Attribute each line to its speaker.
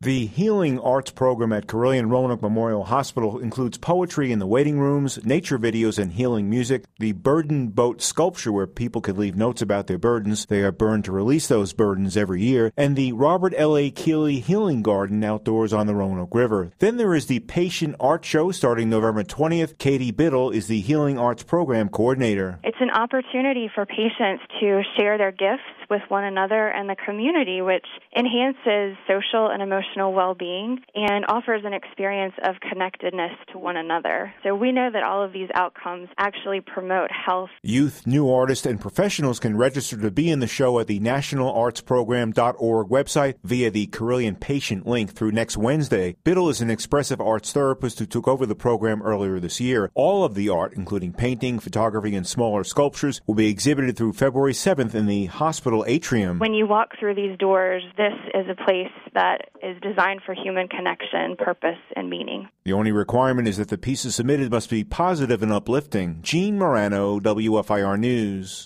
Speaker 1: The Healing Arts program at Carilion Roanoke Memorial Hospital includes poetry in the waiting rooms, nature videos, and healing music, the burden boat sculpture where people can leave notes about their burdens. They are burned to release those burdens every year, and the Robert L.A. Keeley Healing Garden outdoors on the Roanoke River. Then there is the Patient Art Show starting November 20th. Katie Biddle is the Healing Arts program coordinator.
Speaker 2: It's an opportunity for patients to share their gifts with one another and the community, which enhances social and emotional well-being and offers an experience of connectedness to one another. So we know that all of these outcomes actually promote health.
Speaker 1: Youth, new artists, and professionals can register to be in the show at the nationalartsprogram.org website via the Carilion Patient link through next Wednesday. Biddle is an expressive arts therapist who took over the program earlier this year. All of the art, including painting, photography, and smaller sculptures, will be exhibited through February 7th in the hospital atrium.
Speaker 2: When you walk through these doors, this is a place that is designed for human connection, purpose, and meaning.
Speaker 1: The only requirement is that the pieces submitted must be positive and uplifting. Gene Morano, WFIR News.